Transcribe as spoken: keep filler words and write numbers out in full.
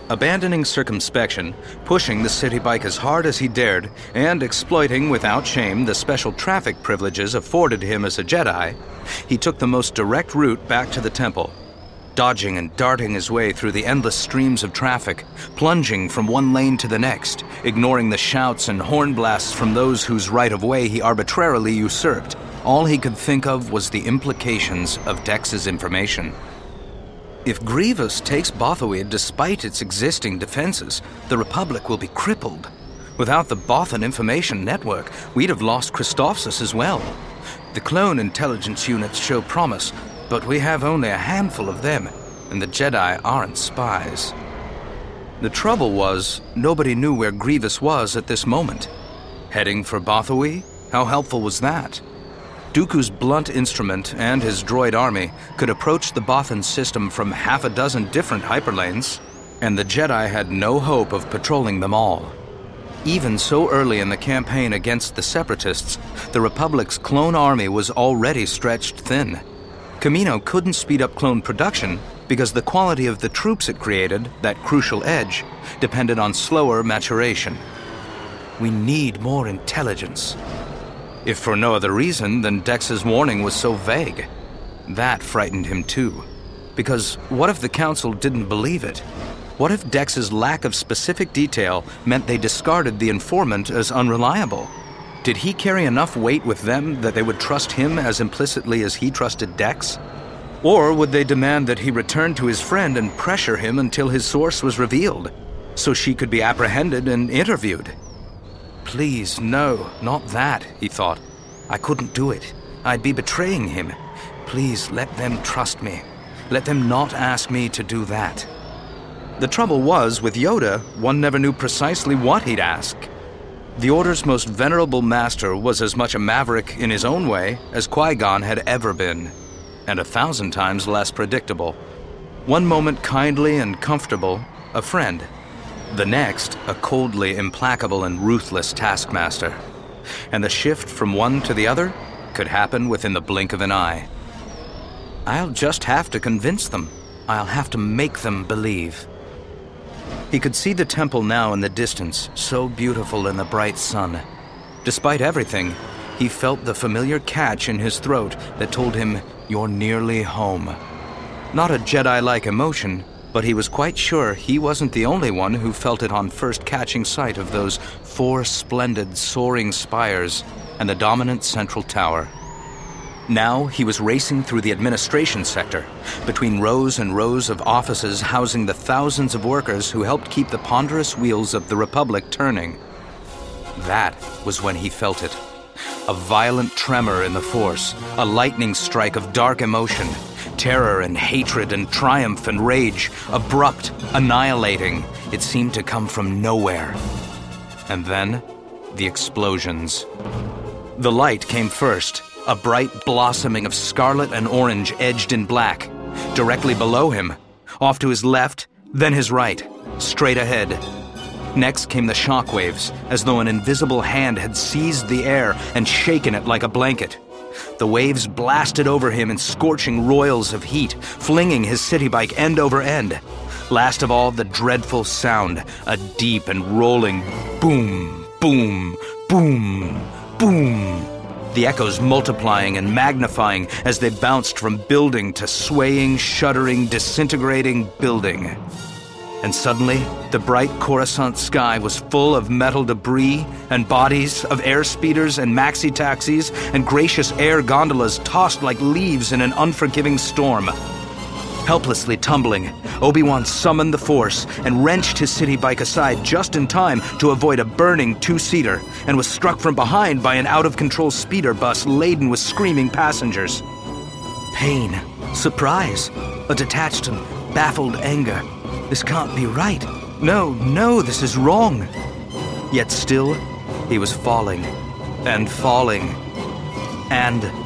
Abandoning circumspection, pushing the city bike as hard as he dared, and exploiting without shame the special traffic privileges afforded him as a Jedi, he took the most direct route back to the temple, dodging and darting his way through the endless streams of traffic, plunging from one lane to the next, ignoring the shouts and horn blasts from those whose right-of-way he arbitrarily usurped. All he could think of was the implications of Dex's information. If Grievous takes Bothoid despite its existing defenses, the Republic will be crippled. Without the Bothan Information Network, we'd have lost Christophsis as well. The clone intelligence units show promise, but we have only a handful of them, and the Jedi aren't spies. The trouble was, nobody knew where Grievous was at this moment. Heading for Bothoe? How helpful was that? Dooku's blunt instrument and his droid army could approach the Bothan system from half a dozen different hyperlanes, and the Jedi had no hope of patrolling them all. Even so early in the campaign against the Separatists, the Republic's clone army was already stretched thin. Kamino couldn't speed up clone production because the quality of the troops it created, that crucial edge, depended on slower maturation. We need more intelligence. If for no other reason than Dex's warning was so vague. That frightened him too. Because what if the Council didn't believe it? What if Dex's lack of specific detail meant they discarded the informant as unreliable? Did he carry enough weight with them that they would trust him as implicitly as he trusted Dex? Or would they demand that he return to his friend and pressure him until his source was revealed, so she could be apprehended and interviewed? Please, no, not that, he thought. I couldn't do it. I'd be betraying him. Please, let them trust me. Let them not ask me to do that. The trouble was, with Yoda, one never knew precisely what he'd ask. The Order's most venerable master was as much a maverick in his own way as Qui-Gon had ever been, and a thousand times less predictable. One moment kindly and comfortable, a friend. The next, a coldly implacable and ruthless taskmaster. And the shift from one to the other could happen within the blink of an eye. I'll just have to convince them. I'll have to make them believe. He could see the temple now in the distance, so beautiful in the bright sun. Despite everything, he felt the familiar catch in his throat that told him, "You're nearly home." Not a Jedi-like emotion, but he was quite sure he wasn't the only one who felt it on first catching sight of those four splendid, soaring spires and the dominant central tower. Now he was racing through the administration sector, between rows and rows of offices housing the thousands of workers who helped keep the ponderous wheels of the Republic turning. That was when he felt it. A violent tremor in the Force, a lightning strike of dark emotion, terror and hatred and triumph and rage, abrupt, annihilating. It seemed to come from nowhere. And then, the explosions. The light came first, a bright blossoming of scarlet and orange edged in black. Directly below him, off to his left, then his right, straight ahead. Next came the shockwaves, as though an invisible hand had seized the air and shaken it like a blanket. The waves blasted over him in scorching royals of heat, flinging his city bike end over end. Last of all, the dreadful sound, a deep and rolling boom, boom, boom, boom. The echoes multiplying and magnifying as they bounced from building to swaying, shuddering, disintegrating building. And suddenly, the bright Coruscant sky was full of metal debris and bodies of airspeeders and maxi-taxis and gracious air gondolas tossed like leaves in an unforgiving storm. Helplessly tumbling, Obi-Wan summoned the Force and wrenched his city bike aside just in time to avoid a burning two-seater and was struck from behind by an out-of-control speeder bus laden with screaming passengers. Pain, surprise, a detached and baffled anger. This can't be right. No, no, this is wrong. Yet still, he was falling, and falling, and